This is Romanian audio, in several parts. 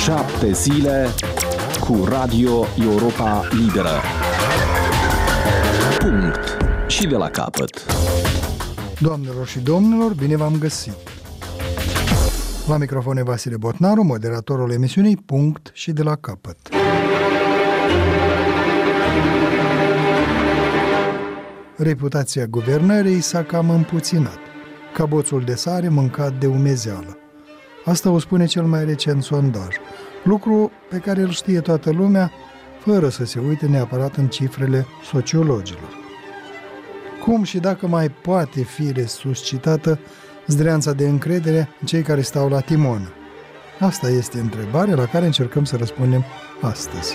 7 zile cu Radio Europa Liberă. Punct. Și de la capăt. Doamnelor și domnilor, bine v-am găsit! La microfon e Vasile Botnaru, moderatorul emisiunii Punct și de la capăt. Reputația guvernării s-a cam împuținat, ca boțul de sare mâncat de umezeală. Asta o spune cel mai recent sondaj, lucru pe care îl știe toată lumea, fără să se uite neapărat în cifrele sociologilor. Cum și dacă mai poate fi resuscitată zdreanța de încredere în cei care stau la timon? Asta este întrebarea la care încercăm să răspundem astăzi.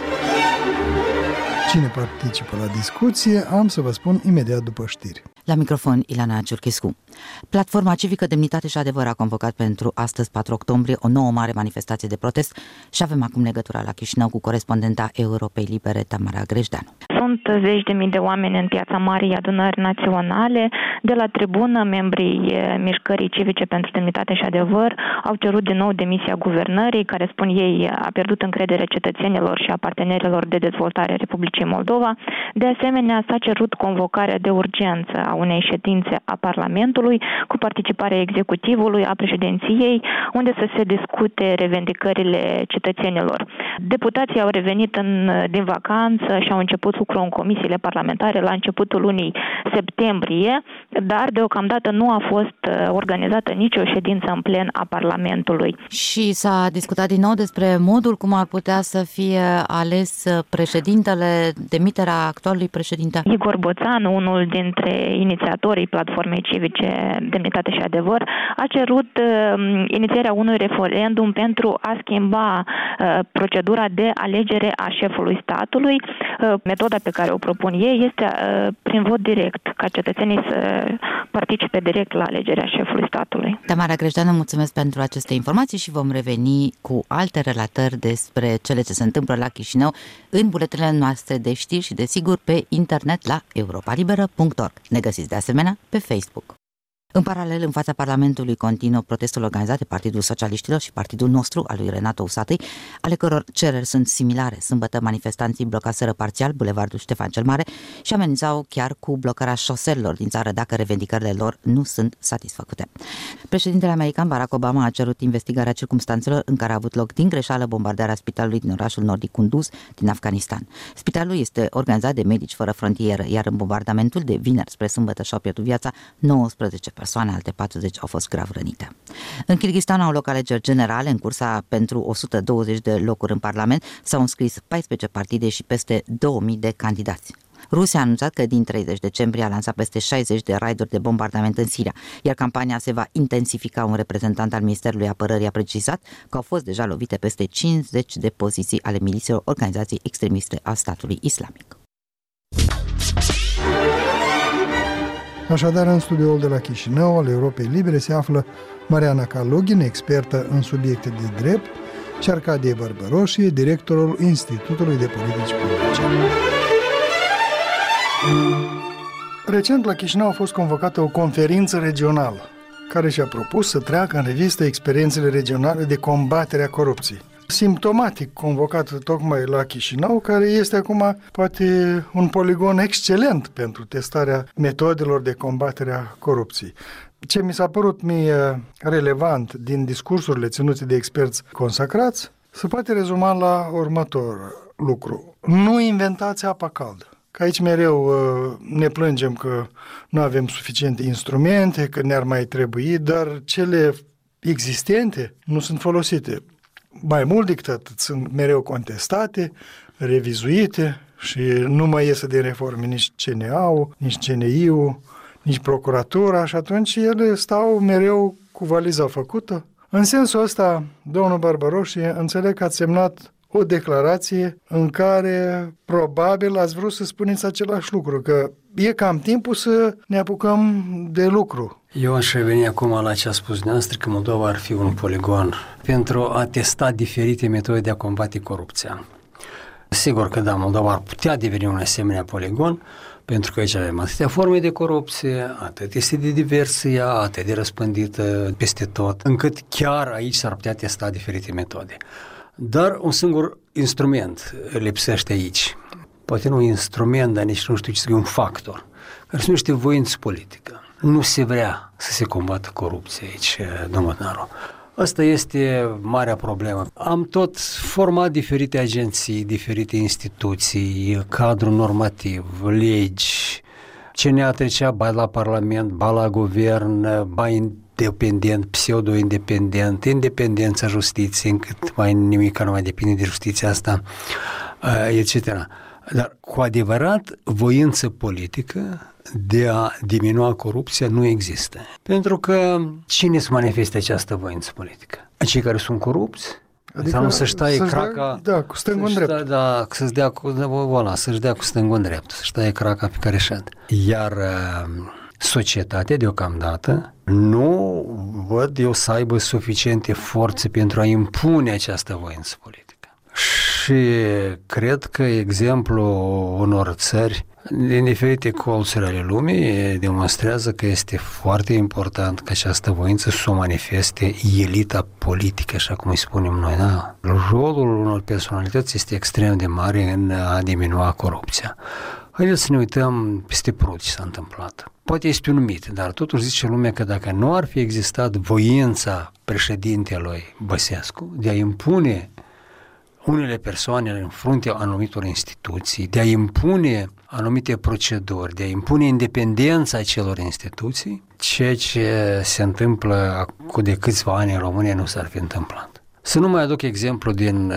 Cine participă la discuție, am să vă spun imediat după știri. La microfon, Ilana Ciurchescu. Platforma Civică Demnitate și Adevăr a convocat pentru astăzi, 4 octombrie, o nouă mare manifestație de protest și avem acum legătura la Chișinău cu corespondenta Europei Libere, Tamara Grejdeanu. Sunt zeci de mii de oameni în Piața Marii Adunări Naționale. De la tribună, membrii Mișcării Civice pentru Demnitate și Adevăr au cerut din nou demisia guvernării, care, spun ei, a pierdut încrederea cetățenilor și a partenerilor de dezvoltare a Republicii Moldova. De asemenea, s-a cerut convocarea de urgență a unei ședințe a Parlamentului cu participarea executivului, a președinției, unde să se discute revendicările cetățenilor. Deputații au revenit din vacanță și au început lucrul în comisiile parlamentare la începutul lunii septembrie, dar deocamdată nu a fost organizată nicio ședință în plen a Parlamentului. Și s-a discutat din nou despre modul cum ar putea să fie ales președintele, demiterea actualului președinte. Igor Boțan, unul dintre inițiatorii Platformei Civice Demnitate și Adevăr, a cerut inițierea unui referendum pentru a schimba procedura de alegere a șefului statului. Metoda pe care o propun ei este prin vot direct, ca cetățenii să participe direct la alegerea șefului statului. Tamara Grejdeanu, mulțumesc pentru aceste informații și vom reveni cu alte relatări despre cele ce se întâmplă la Chișinău în buletinele noastre de știri și, desigur, pe internet la europalibera.org. Ne găsiți de asemenea pe Facebook. În paralel, în fața Parlamentului continuă protestul organizat de Partidul Socialiștilor și Partidul Nostru, al lui Renato Usatăi, ale căror cereri sunt similare. Sâmbătă, manifestanții blocaseră parțial bulevardul Ștefan cel Mare și amenințau chiar cu blocarea șoselelor din țară dacă revendicările lor nu sunt satisfăcute. Președintele american Barack Obama a cerut investigarea circumstanțelor în care a avut loc din greșeală bombardarea spitalului din orașul nordic Kunduz din Afganistan. Spitalul este organizat de Medici Fără Frontieră, iar în bombardamentul de vineri spre sâmbătă și-au pierdut viața 19 persoane, alte 40 au fost grav rănite. În Kyrgyzstan au loc alegeri generale. În cursa pentru 120 de locuri în Parlament s-au înscris 14 partide și peste 2000 de candidați. Rusia a anunțat că din 30 decembrie a lansat peste 60 de raiduri de bombardament în Siria, iar campania se va intensifica. Un reprezentant al Ministerului Apărării a precizat că au fost deja lovite peste 50 de poziții ale milițiilor organizației extremiste a statului islamic. Așadar, în studioul de la Chișinău al Europei Libere se află Mariana Kalugin, expertă în subiecte de drept, și Arcadie Bărbăroșie, directorul Institutului de Politici Publice. Recent la Chișinău a fost convocată o conferință regională care și-a propus să treacă în revistă experiențele regionale de combatere a corupției. Simptomatic convocat tocmai la Chișinău, care este acum poate un poligon excelent pentru testarea metodelor de combatere a corupției. Ce mi s-a părut mie relevant din discursurile ținute de experți consacrați se poate rezuma la următor lucru. Nu inventați apa caldă. Că aici mereu ne plângem că nu avem suficiente instrumente, că ne-ar mai trebui, dar cele existente nu sunt folosite. Mai mult decât atât, sunt mereu contestate, revizuite și nu mai iese din reforme nici CNA-ul, nici CNI-ul, nici procuratura și atunci ele stau mereu cu valiza făcută. În sensul ăsta, domnul Bărbăroșie, înțeleg că ați semnat o declarație în care probabil ați vrut să spuneți același lucru, că e cam timpul să ne apucăm de lucru. Eu aș reveni acum la ce a spus dumneavoastră, că Moldova ar fi un poligon pentru a testa diferite metode de a combate corupția. Sigur că da, Moldova ar putea deveni un asemenea poligon, pentru că aici avem atâtea forme de corupție, atât este de diversă ea, atât de răspândită peste tot, încât chiar aici s-ar putea testa diferite metode. Dar un singur instrument lipsește aici. Poate nu un instrument, dar nici nu știu ce să fie un factor, care se numește voință politică. Nu se vrea să se combată corupția aici, domnul Naru. Asta este marea problemă. Am tot format diferite agenții, diferite instituții, cadru normativ, legi, CNA trecea ba la Parlament, ba la guvern, ba independent, pseudo-independent, independența justiției, încât mai nimic nu mai depinde de justiția asta, etc. Dar cu adevărat, voință politică de a diminua corupția nu există. Pentru că cine se manifestă această voință politică? Cei care sunt corupți? Adică nu să-și taie craca... Da, cu stângul în drept. Da, să-și dea cu stângul în drept, să-și taie craca pe care șed. Iar societatea, deocamdată, nu văd eu să aibă suficiente forțe pentru a impune această voință politică. Și cred că exemplul unor țări din diferite colțuri ale lumii demonstrează că este foarte important ca această voință să o manifeste elita politică, așa cum îi spunem noi. Da? Rolul unor personalități este extrem de mare în a diminua corupția. Haideți să ne uităm peste Prut ce s-a întâmplat. Poate este un mit, dar totuși zice lumea că dacă nu ar fi existat voința președintelui Băsescu de a impune unele persoane în fruntea anumitor instituții, de a impune anumite proceduri, de a impune independența acelor instituții, ceea ce se întâmplă cu de câțiva ani în România nu s-ar fi întâmplat. Să nu mai aduc exemplu din,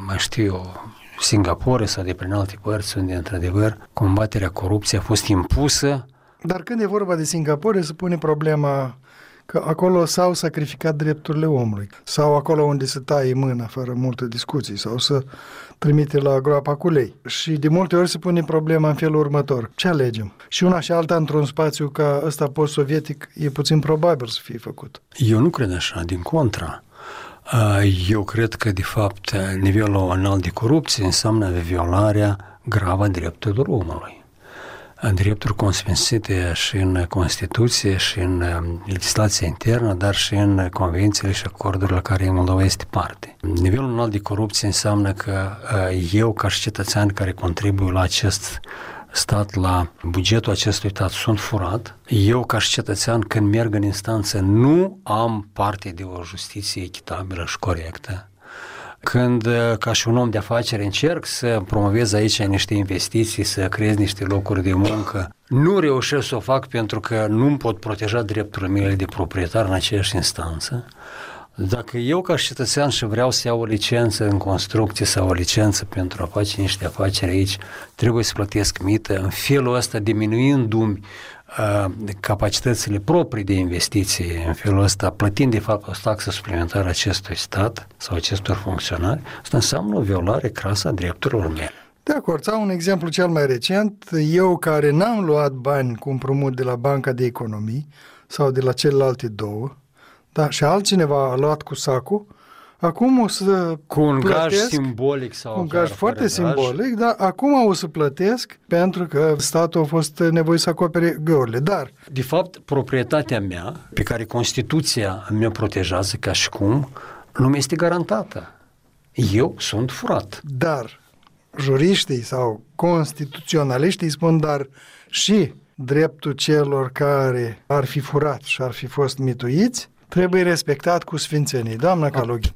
Singapore sau de prin alte părți unde, într-adevăr, combaterea corupției a fost impusă. Dar când e vorba de Singapore, se pune problema că acolo s-au sacrificat drepturile omului, sau acolo unde se taie mâna fără multe discuții, sau să trimite la groapa cu lei. Și de multe ori se pune problema în felul următor. Ce alegem? Și una și alta într-un spațiu ca ăsta post-sovietic e puțin probabil să fie făcut. Eu nu cred așa, din contra. Eu cred că, de fapt, nivelul înalt de corupție înseamnă violarea gravă a drepturilor omului. Drepturi consfințite și în Constituție și în legislația internă, dar și în convențiile și acordurile la care Moldova este parte. Nivelul înalt de corupție înseamnă că eu, ca și cetățean care contribuie la acest stat, la bugetul acestui stat, sunt furat. Eu, ca și cetățean, când merg în instanță, nu am parte de o justiție echitabilă și corectă. Când, ca și un om de afaceri, încerc să promovez aici niște investiții, să creez niște locuri de muncă, nu reușesc să o fac pentru că nu-mi pot proteja drepturile mele de proprietar în aceeași instanță. Dacă eu, ca și cetățean, și vreau să iau o licență în construcție sau o licență pentru a face niște afaceri aici, trebuie să plătesc mită, în felul ăsta diminuindu-mi capacitățile proprii de investiție, în felul ăsta plătind de fapt o taxă suplimentară acestui stat sau acestor funcționari, asta înseamnă o violare crasă a drepturilor mele. De acord, sau un exemplu cel mai recent, eu care n-am luat bani cu împrumut de la Banca de Economii sau de la celelalte două, da, și altcineva a luat cu sacul, acum o să cu un plătesc, gaj simbolic sau un gaj foarte simbolic, dar acum o să plătesc pentru că statul a fost nevoit să acopere găurile. Dar, de fapt, proprietatea mea, pe care Constituția mi-o protejează ca și cum, nu mi este garantată. Eu sunt furat. Dar juriștii sau constituționaliștii spun, dar și dreptul celor care ar fi furat și ar fi fost mituiți trebuie respectat cu sfințenie. Doamna Calughi.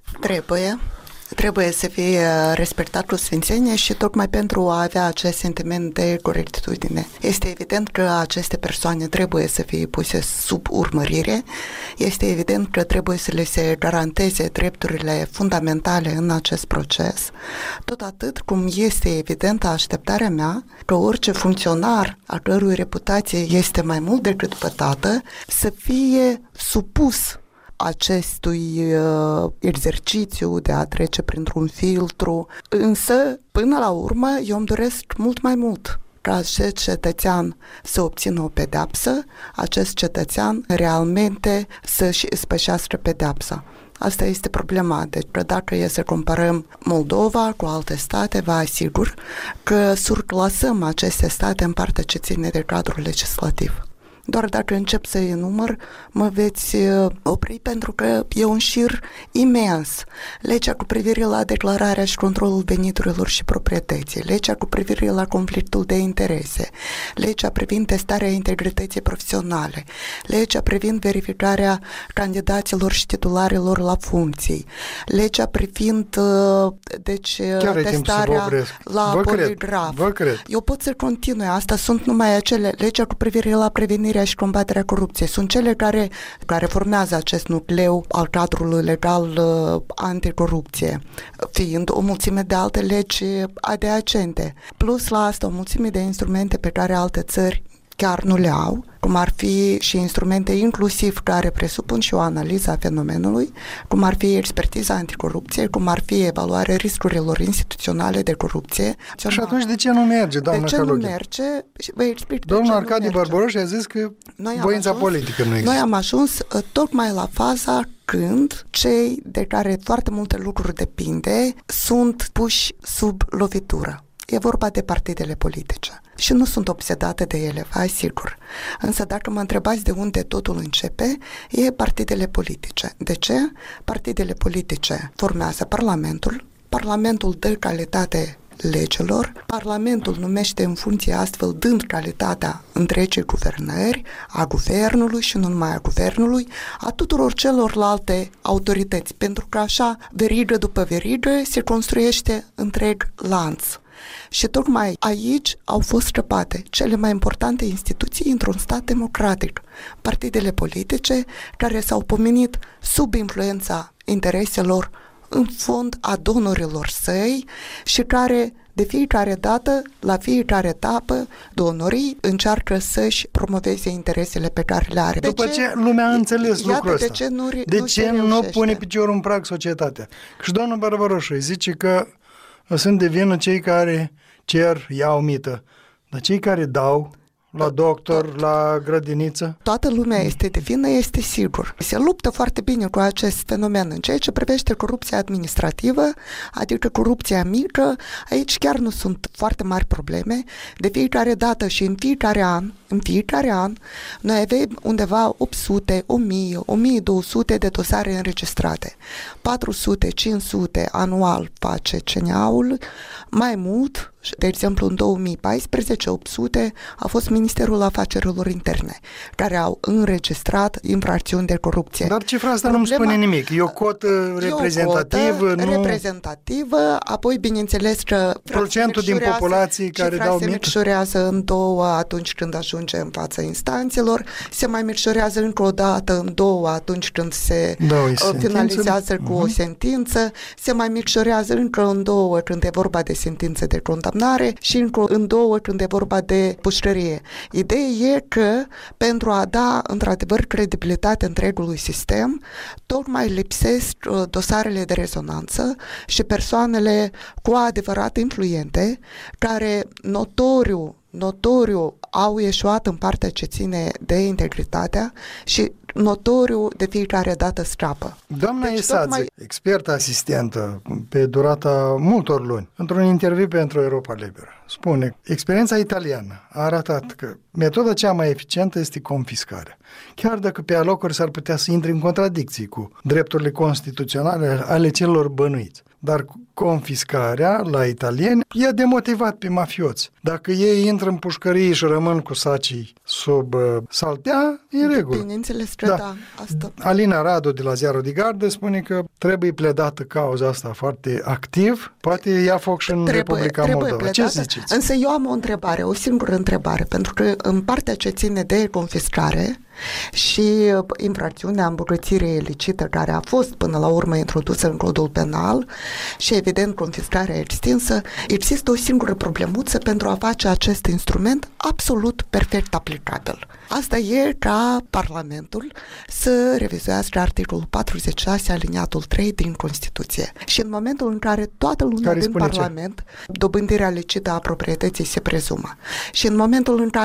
Trebuie să fie respectat cu sfințenie și tocmai pentru a avea acest sentiment de corectitudine. Este evident că aceste persoane trebuie să fie puse sub urmărire, este evident că trebuie să le se garanteze drepturile fundamentale în acest proces, tot atât cum este evidentă așteptarea mea că orice funcționar a cărui reputație este mai mult decât pătată să fie supus acestui exercițiu de a trece printr-un filtru. Însă, până la urmă, eu îmi doresc mult mai mult ca acest cetățean să obțină o pedeapsă, acest cetățean realmente să-și spășească pedeapsa. Asta este problema. Deci, dacă e să comparăm Moldova cu alte state, vă asigur că surclasăm aceste state în partea ce ține de cadrul legislativ. Doar dacă încep să enumăr, mă veți opri, pentru că e un șir imens. Legea cu privire la declararea și controlul veniturilor și proprietății, legea cu privire la conflictul de interese, legea privind testarea integrității profesionale, legea privind verificarea candidaților și titularilor la funcții, legea privind testarea la poligraf. Eu pot să continui, asta sunt numai acele, legea cu privire la prevenirea și combaterea corupției, sunt cele care formează acest nucleu al cadrului legal anticorupție, fiind o mulțime de alte legi adiacente, plus la asta o mulțime de instrumente pe care alte țări chiar nu le au, cum ar fi și instrumente inclusiv care presupun și o analiză a fenomenului, cum ar fi expertiza anticorupție, cum ar fi evaluarea riscurilor instituționale de corupție. Și atunci de ce nu merge, doamna Caloghe? De ce nu merge? Vă explic. Domnul Arcadi Barbaroș a zis că voința politică nu există. Noi am ajuns tocmai la faza când cei de care foarte multe lucruri depinde sunt puși sub lovitură. E vorba de partidele politice și nu sunt obsedate de ele, vă asigur. Însă dacă mă întrebați de unde totul începe, e partidele politice. De ce? Partidele politice formează Parlamentul dă calitate legilor, Parlamentul numește în funcție astfel, dând calitatea întregii guvernări, a guvernului și nu numai a guvernului, a tuturor celorlalte autorități, pentru că așa, verigă după verigă, se construiește întreg lanț. Și tocmai aici au fost scăpate cele mai importante instituții într-un stat democratic, partidele politice care s-au pomenit sub influența intereselor în fond a donorilor săi și care de fiecare dată, la fiecare etapă, donorii încearcă să-și promoveze interesele pe care le are. După ce lumea a înțeles lucrul ăsta, de ce nu pune piciorul în prag societatea? Și domnul Barbaroșu zice că sunt de vină cei care cer, iau mită, dar cei care dau la doctor, la grădiniță? Toată lumea este de vină, este sigur. Se luptă foarte bine cu acest fenomen în ceea ce privește corupția administrativă, adică corupția mică. Aici chiar nu sunt foarte mari probleme. De fiecare dată și în fiecare an, noi avem undeva 800, 1000, 1200 de dosare înregistrate. 400, 500 anual face CNA-ul, mai mult, de exemplu în 2014, 800 a fost Ministerul Afacerilor Interne, care au înregistrat infracțiuni de corupție. Dar cifra asta nu-mi spune nimic. E o cotă reprezentativă? Reprezentativă, apoi bineînțeles că procentul din populație care dau mită? Se micșorează în două atunci când ajunge în fața instanțelor, se mai micșorează încă o dată în două atunci când se finalizează cu o sentință, se mai micșorează încă în două când e vorba de sentințe de condamnare și încă în două când e vorba de pușcărie. Ideea e că pentru a da într-adevăr credibilitate întregului sistem, tocmai lipsesc dosarele de rezonanță și persoanele cu adevărat influente care notoriu au ieșuat în partea ce ține de integritatea și notoriu de fiecare dată scapă. Doamna Esadze, expertă asistentă pe durata multor luni, într-un interviu pentru Europa Liberă, spune: experiența italiană a arătat că metoda cea mai eficientă este confiscarea. Chiar dacă pe alocuri s-ar putea să intre în contradicții cu drepturile constituționale ale celor bănuiți. Dar confiscarea la italieni i-a demotivat pe mafioți. Dacă ei intră în pușcărie și rămân cu sacii sub saltea, e în regulă. Bineînțeles că da. Asta. Alina Radu de la Ziarul de Gardă spune că trebuie pledată cauza asta foarte activ. Poate ia foc și în Republica Moldova. Pledată. Ce ziceți? Însă eu am o întrebare, o singură întrebare, pentru că în partea ce ține de confiscare și infracțiunea îmbogățire ilicită care a fost până la urmă introdusă în codul penal și evident confiscarea extinsă, există o singură problemuță pentru a face acest instrument absolut perfect aplicabil. Asta e ca Parlamentul să revizuiască articolul 46 aliniatul 3 din Constituție. Și în momentul în care toată lumea din Parlament, dobândirea licită a proprietății se prezumă. Și în momentul în care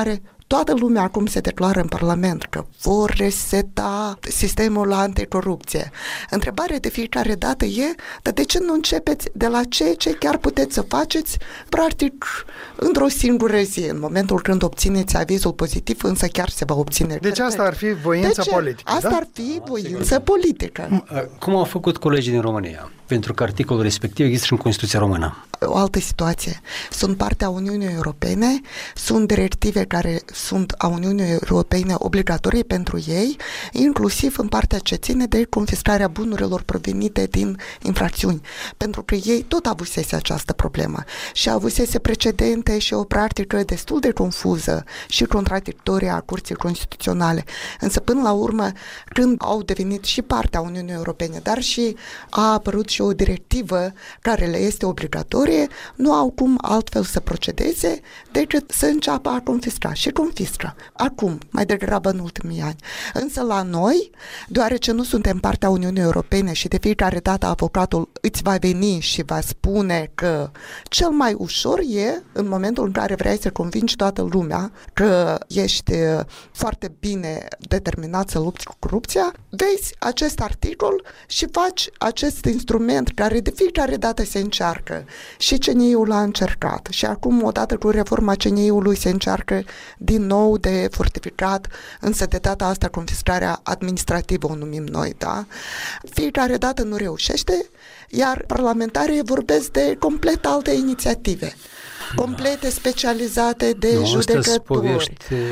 Toată lumea acum se declară în Parlament că vor reseta sistemul anticorupție. Întrebarea de fiecare dată e, dar de ce nu începeți de la ce chiar puteți să faceți, practic, într-o singură zi, în momentul când obțineți avizul pozitiv, însă chiar se va obține. Deci asta ar fi voința politică, Asta ar fi voință politică. Cum au făcut colegii din România? Pentru că articolul respectiv există și în Constituția Română. O altă situație. Sunt partea Uniunii Europene, sunt directive care sunt a Uniunii Europene obligatorii pentru ei, inclusiv în partea ce ține de confiscarea bunurilor provenite din infracțiuni, pentru că ei tot avusese această problemă și avusese precedente și o practică destul de confuză și contradictorie a Curții Constituționale. Însă până la urmă, când au devenit și partea Uniunii Europene, dar și a apărut și o directivă care le este obligatorie, nu au cum altfel să procedeze decât să înceapă a confisca și confiscă. Acum, mai degrabă în ultimii ani. Însă la noi, deoarece nu suntem partea Uniunii Europene și de fiecare dată avocatul îți va veni și va spune că cel mai ușor e în momentul în care vrei să convingi toată lumea că ești foarte bine determinat să lupți cu corupția, vezi acest articol și faci acest instrument care de fiecare dată se încearcă. Și CNI-ul a încercat. Și acum, odată cu reforma CNI-ului, se încearcă din nou de fortificat, însă de data asta confiscarea administrativă o numim noi, da? Fiecare dată nu reușește, iar parlamentarii vorbesc de complet alte inițiative. Complete specializate de judecători,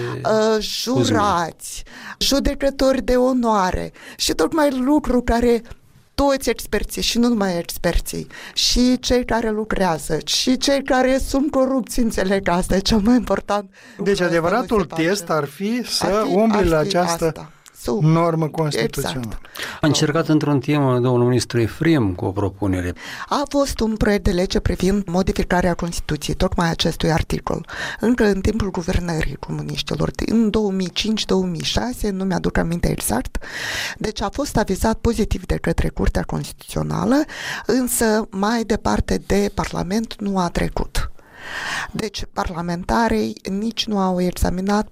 jurați, judecători de onoare și tocmai lucru care toți experții și nu numai experții, și cei care lucrează, și cei care sunt corupți, înțeleg, asta e cel mai important. Deci adevăratul test ar fi să umbli la această normă constituțională. Exact. A încercat într-un timp domnul ministru Efrem cu o propunere. A fost un proiect de lege privind modificarea Constituției, tocmai acestui articol. Încă în timpul guvernării comuniștilor, în 2005-2006, nu mi-aduc aminte exact, deci a fost avizat pozitiv de către Curtea Constituțională, însă mai departe de Parlament nu a trecut. Deci parlamentarii nici nu au examinat,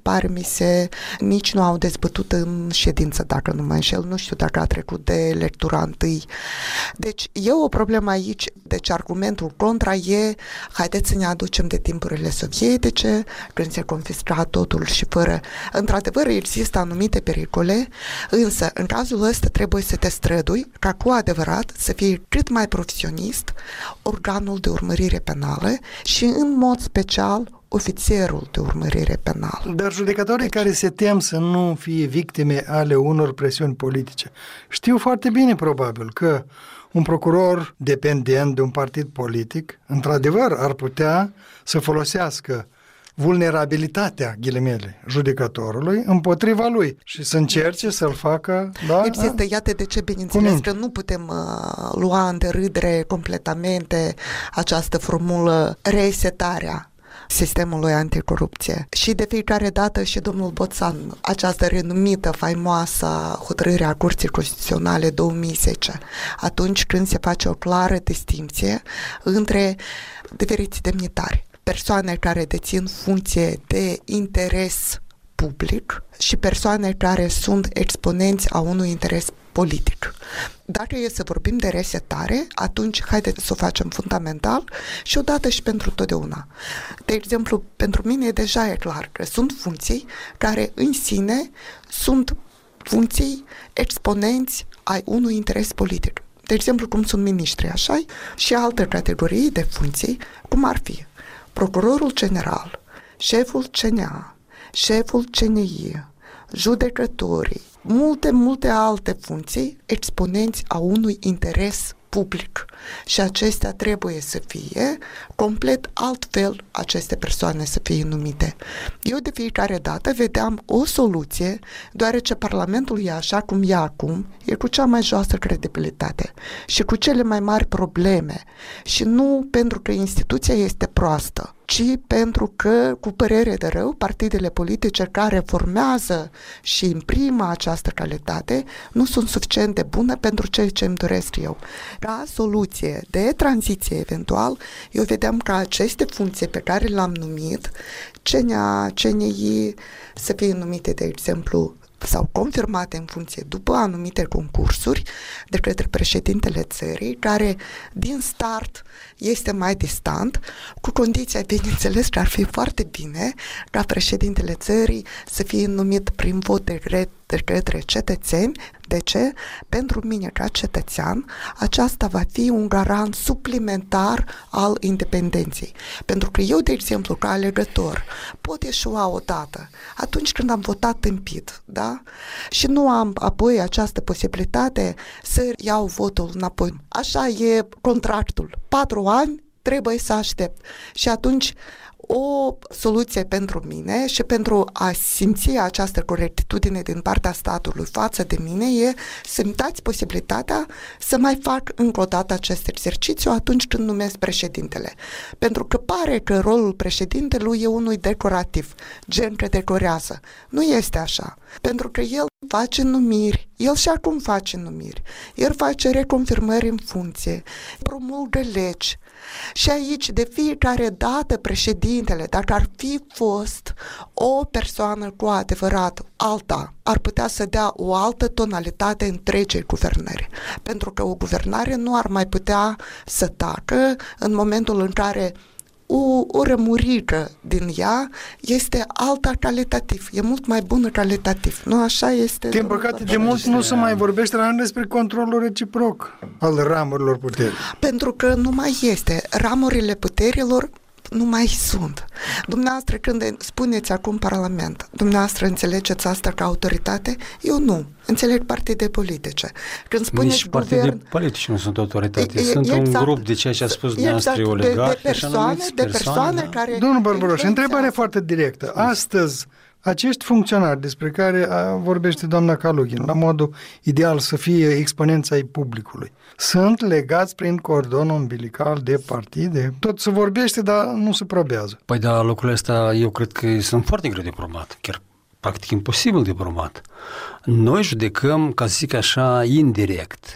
nici nu au dezbătut în ședință, dacă nu mă înșel, nu știu dacă a trecut de lectura întâi. Deci e o problemă aici, deci argumentul contra e, haideți să ne aducem de timpurile sovietice, când se confisca totul și fără. Într-adevăr există anumite pericole, însă în cazul ăsta trebuie să te strădui ca cu adevărat să fie cât mai profesionist organul de urmărire penală și în mod special ofițerul de urmărire penală. Dar judecătorii care se tem să nu fie victime ale unor presiuni politice știu foarte bine probabil că un procuror dependent de un partid politic într-adevăr ar putea să folosească vulnerabilitatea, ghilimele, judecătorului împotriva lui și să încerce să-l facă, Există, iată de ce, bineînțeles, că nu putem lua în derâdere completamente această formulă resetarea sistemului anticorupție. Și de fiecare dată și domnul Boțan, această renumită, faimoasă hotărâre a Curții Constituționale 2010, atunci când se face o clară distinție între diferiți demnitari, persoane care dețin funcție de interes public și persoane care sunt exponenți a unui interes politic. Dacă e să vorbim de resetare, atunci haideți să o facem fundamental și odată și pentru totdeauna. De exemplu, pentru mine deja e clar că sunt funcții care în sine sunt funcții exponenți ai unui interes politic. De exemplu, cum sunt miniștri, așa, și alte categorii de funcții, cum ar fi procurorul general, șeful CNA, șeful CNI, judecătorii, multe alte funcții exponenți a unui interes public. Și acestea trebuie să fie complet altfel, aceste persoane să fie numite. Eu de fiecare dată vedeam o soluție, deoarece Parlamentul e așa cum e acum, e cu cea mai joasă credibilitate și cu cele mai mari probleme. Și nu pentru că instituția este proastă, ci pentru că, cu părere de rău, partidele politice care formează și imprimă această calitate nu sunt suficient de bune pentru ceea ce îmi doresc eu. Ca soluție de tranziție eventual, eu vedem că aceste funcții pe care le-am numit, CNI să fie numite, de exemplu, sau confirmate în funcție după anumite concursuri de către președintele țării, care din start este mai distant, cu condiția, bineînțeles, că ar fi foarte bine ca președintele țării să fie numit prin vot de către cetățeni. De ce? Pentru mine, ca cetățean, aceasta va fi un garant suplimentar al independenței. Pentru că eu, de exemplu, ca alegător, pot eșua odată atunci când am votat tâmpit, da? Și nu am apoi această posibilitate să iau votul înapoi. Așa e contractul. 4 ani trebuie să aștept. Și atunci o soluție pentru mine și pentru a simți această corectitudine din partea statului față de mine e să-mi dați posibilitatea să mai fac încă o dată acest exercițiu atunci când numesc președintele. Pentru că pare că rolul președintelui e unul decorativ, gen că decorează. Nu este așa. Pentru că el face numiri, el și acum face numiri, el face reconfirmări în funcție, promulgă legi. Și aici, de fiecare dată, președintele, dacă ar fi fost o persoană cu adevărat alta, ar putea să dea o altă tonalitate întregii guvernări. Pentru că o guvernare nu ar mai putea să tacă în momentul în care o rămurică din ea este alta calitativ, e mult mai bună calitativ. Nu așa este? Din păcate, de mult nu se mai vorbește despre controlul reciproc al ramurilor puterii. Pentru că nu mai este. Ramurile puterilor nu mai sunt. Dumneavoastră, când spuneți acum Parlament, dumneavoastră înțelegeți asta ca autoritate? Eu nu. Înțeleg partide politice. Când spuneți nici partide politice nu sunt autoritate. Sunt un grup de ceea ce a spus dumneavoastră oligarhi, de persoane care... Domnul Bărburoș, întrebare foarte directă. Astăzi, acești funcționari despre care vorbește doamna Kalugin, la modul ideal să fie exponența ai publicului, sunt legați prin cordon umbilical de partide? Tot se vorbește, dar nu se probează. Păi da, lucrurile astea eu cred că sunt foarte greu de probat, chiar practic imposibil de probat. Noi judecăm, ca să zic așa, indirect,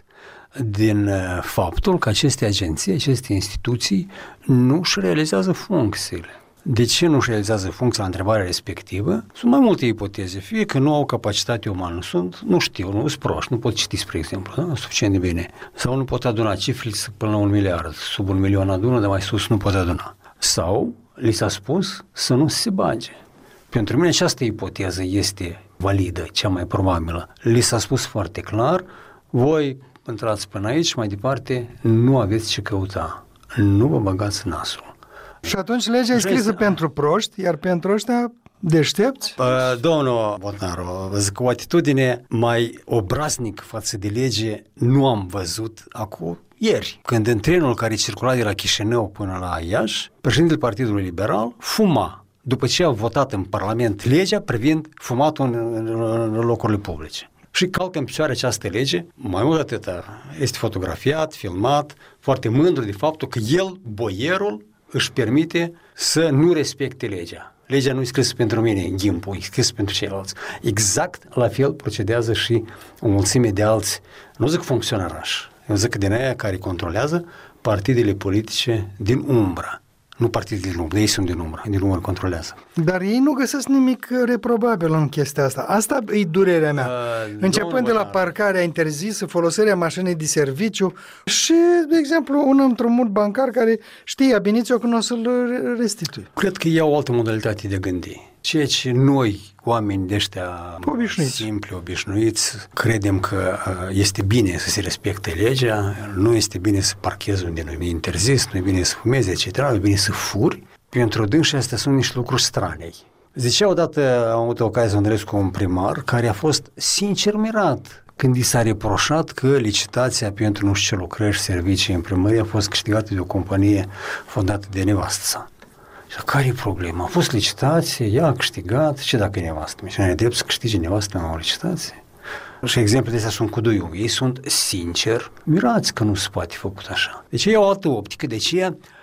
din faptul că aceste agenții, aceste instituții nu își realizează funcțiile. De ce nu își realizează funcția la întrebarea respectivă? Sunt mai multe ipoteze. Fie că nu au capacitate umană, nu știu, nu sunt proști, nu pot citi, spre exemplu, da? Suficient de bine. Sau nu pot aduna cifre până la 1 miliard. Sub 1 milion adună, dar mai sus nu pot aduna. Sau li s-a spus să nu se bage. Pentru mine această ipoteză este validă, cea mai probabilă. Li s-a spus foarte clar, voi intrați până aici, mai departe, nu aveți ce căuta. Nu vă băgați nasul. Și atunci legea e scrisă pentru proști, iar pentru ăștia deștepți? Domnul Botnaru, zic, o atitudine mai obraznic față de lege nu am văzut acum ieri, când în trenul care circula de la Chișinău până la Iași, președintele Partidului Liberal fuma, după ce a votat în Parlament legea privind fumatul în locurile publice. Și calcă în picioare această lege, mai mult de atâta, este fotografiat, filmat, foarte mândru de faptul că el, boierul, își permite să nu respecte legea. Legea nu e scrisă pentru mine în ghimpul, e scrisă pentru ceilalți. Exact la fel procedează și o mulțime de alți, nu zic funcționarași, eu zic din aia care controlează partidele politice din umbră. Nu partidele din umbră, ei sunt din umbră controlează. Dar ei nu găsesc nimic reprobabil în chestia asta. Asta e durerea mea. Începând de la parcarea interzisă, folosirea mașinii de serviciu și, de exemplu, un împrumut bancar care știe abinițiu că nu o să-l restituie. Cred că e o altă modalitate de gândi. Ceea ce noi, oameni de ăștia simpli, obișnuiți, credem că este bine să se respecte legea, nu este bine să parchezi unde nu e interzis, nu e bine să fumezi, etc., nu e bine să furi. Pentru dânsi astea sunt niște lucruri strane. Zicea odată, am avut ocazia să întâlnesc cu un primar care a fost sincer mirat când i s-a reproșat că licitația pentru nu știu ce lucrări și servicii în primărie a fost câștigată de o companie fondată de nevastă sa. Și care e problema? A fost licitație, ea a câștigat, ce dacă e nevastă? Și nu e drept să câștige nevastă în o licitație? Și exemplele astea sunt cu doi unghi. Ei sunt sincer mirați că nu se poate făcut așa. Deci e o altă optică, deci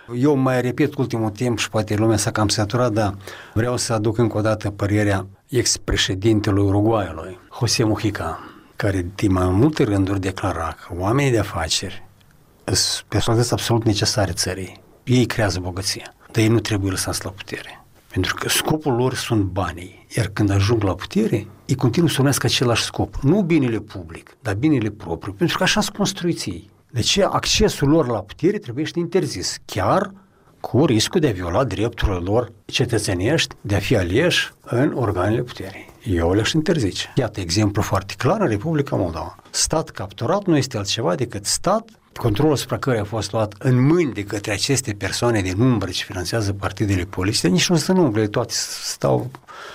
Eu mai repet ultimul timp și poate lumea s-a cam săturat, dar vreau să aduc încă o dată părerea ex-președintelui Uruguayului, José Mujica, care din mai multe rânduri declara că oamenii de afaceri sunt personalități absolut necesare țării. Ei creează bogăția, dar ei nu trebuie lăsați la putere. Pentru că scopul lor sunt banii, iar când ajung la putere, ei continuă să urmească același scop. Nu binele public, dar binele propriu, pentru că așa sunt construiți ei. Deci accesul lor la putere trebuie să interzis, chiar cu riscul de a viola drepturile lor cetățenești de a fi aleși în organele puterii. Eu le-aș interzice. Iată exemplu foarte clar în Republica Moldova. Stat capturat nu este altceva decât stat, controlul asupra căruia a fost luat în mâini de către aceste persoane din umbră ce finanțează partidele politice, nici nu sunt umbre, toate stau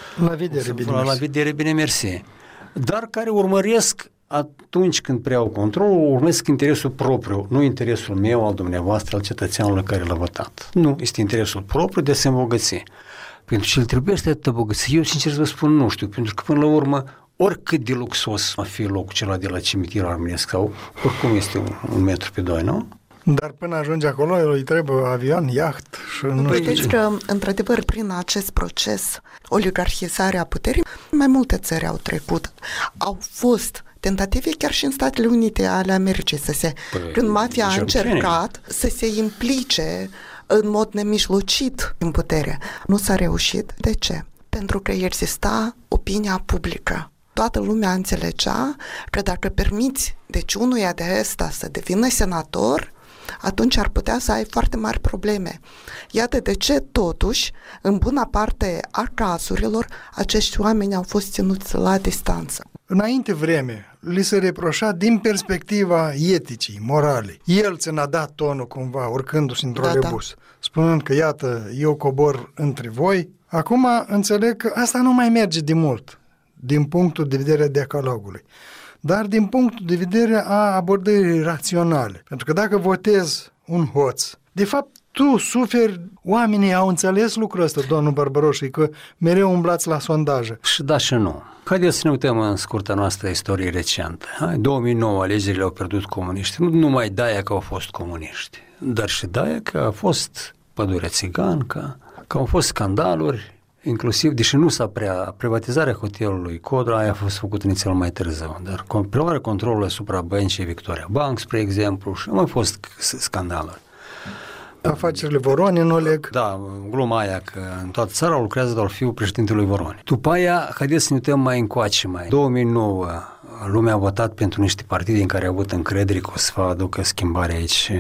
la vedere, bine mersi. Dar care urmăresc atunci când preiau controlul, urmăresc interesul propriu, nu interesul meu, al dumneavoastră, al cetățeanului care l-a votat. Nu, este interesul propriu de a se îmbogăți. Pentru ce îl trebuie să atâta bogăție, eu sincer să vă spun nu știu, pentru că până la urmă oricât de luxos va fi locul acela de la cimitirul armenesc sau oricum este un metru pe 2, nu? Dar până ajunge acolo îi trebuie avion, iaht și nu știu ce. Că, într-adevăr, prin acest proces, oligarhizarea puterii, mai multe țări au trecut. Au fost tentative chiar și în Statele Unite ale Americii când mafia a încercat să se implice în mod nemijlocit în putere. Nu s-a reușit. De ce? Pentru că exista opinia publică. Toată lumea înțelegea că dacă permiți deci unuia de ăsta să devină senator, atunci ar putea să ai foarte mari probleme. Iată de ce, totuși, în bună parte a cazurilor, acești oameni au fost ținuți la distanță. Înainte vreme, li se reproșa din perspectiva eticii, morale. El ți-a dat tonul cumva, urcându-se într-un rebus, spunând că, iată, eu cobor între voi. Acum înțeleg că asta nu mai merge de mult, din punctul de vedere a decalogului, dar din punctul de vedere a abordării raționale. Pentru că dacă votezi un hoț, de fapt, tu suferi, oamenii au înțeles lucrul ăsta, domnul Barbaroșii, că mereu umblați la sondaje. Și da și nu. Haideți să ne uităm în scurta noastră istorie recentă. În 2009 alegerile au pierdut comuniști. Nu numai de-aia că au fost comuniști, dar și de-aia că a fost pădurea țigancă, că au fost scandaluri, inclusiv, deși nu s-a privatizarea hotelului Codra, aia a fost făcută inițial mai târziu, dar preluarea controlului asupra băncii Victoria Bank, spre exemplu, și au mai fost scandaluri. Afacerile Voronin, Oleg. Da, gluma aia că în toată țara lucrează doar fiul președintelui Voronin. După aia, haideți să ne uităm mai încoace mai. 2009, lumea a votat pentru niște partide în care a avut încredere că o să aducă schimbare aici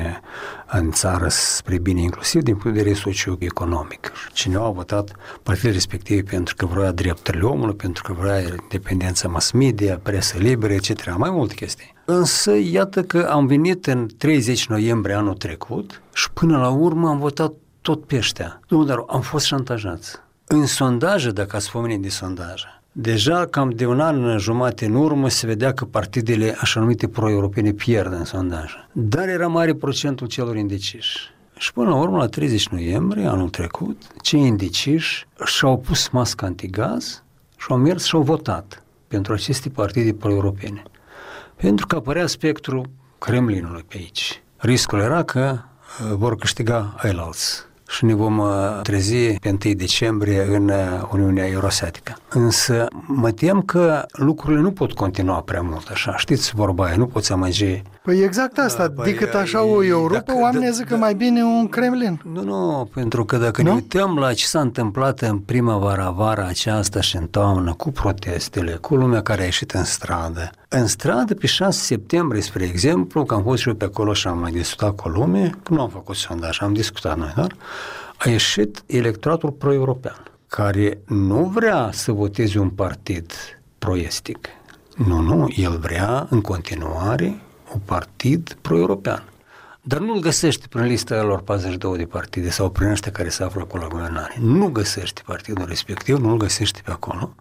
în țară spre bine, inclusiv din punct de vedere socio-economic. Cineva a votat partidele respective pentru că vrea drepturile omului, pentru că vrea independența mass media, presă liberă, etc. Mai multe chestii. Însă, iată că am venit în 30 noiembrie anul trecut și până la urmă am votat tot pe ăștia. Dar am fost șantajați. În sondaje, dacă ați pomenit de sondaje, deja cam de un an jumate în urmă se vedea că partidele așa numite pro-europene pierd în sondaje. Dar era mare procentul celor indeciși. Și până la urmă, la 30 noiembrie anul trecut, cei indeciși și-au pus masca antigaz și au mers și au votat pentru aceste partide pro-europene. Pentru că apărea spectrul Kremlinului pe aici. Riscul era că vor câștiga ailalți și ne vom trezi pe 1 decembrie în Uniunea Eurasiatică. Însă mă tem că lucrurile nu pot continua prea mult așa. Știți vorba aia, nu poți amăgi. Păi exact asta, decât așa o Europa, oamenii zic că mai bine un Kremlin. Nu, pentru că dacă ne uităm la ce s-a întâmplat în vara aceasta și în toamnă, cu protestele, cu lumea care a ieșit în stradă. În stradă, pe 6 septembrie, spre exemplu, că am fost și eu pe acolo și am mai discutat cu lume, că nu am făcut sondaj, am discutat noi, dar a ieșit electoratul pro-european, care nu vrea să voteze un partid pro-estic. Nu, el vrea în continuare un partid pro-european. Dar nu-l găsește prin lista lor 42 de partide sau prin ăștia care se află acolo la guvernare. Nu găsește partidul respectiv, nu-l găsește pe acolo.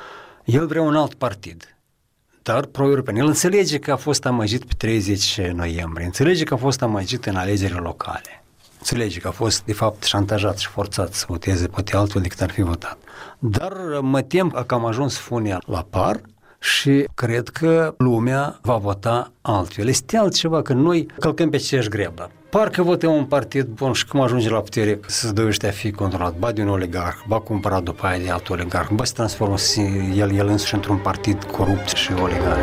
El vrea un alt partid, dar pro-european. El înțelege că a fost amăgit pe 30 noiembrie, înțelege că a fost amăgit în alegerile locale, înțelege că a fost, de fapt, șantajat și forțat să voteze poate altfel decât ar fi votat. Dar mă tem că am ajuns funia la par și cred că lumea va vota altfel. Este altceva că noi călcăm pe aceeași greblă. Parcă votăm un partid bun și cum ajunge la putere să dovește a fi controlat, ba de un oligarh, ba cumpărat după aia de alt oligarh, ba se transformă el însuși într-un partid corupt și oligarh.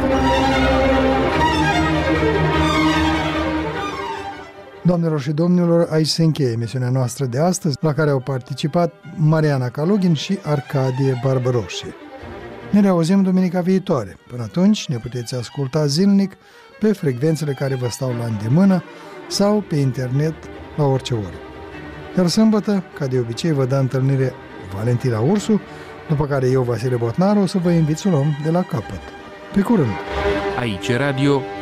Doamnelor și domnilor, aici se încheie emisiunea noastră de astăzi, la care au participat Mariana Kalugin și Arcadie Barbaroșie. Ne reauzim duminica viitoare. Până atunci ne puteți asculta zilnic pe frecvențele care vă stau la îndemână sau pe internet la orice oră. Iar sâmbătă, ca de obicei, vă dă întâlnire Valentina Ursu, după care eu, Vasile Botnaru, o să vă invit să luăm de la capăt. Pe curând! Aici Radio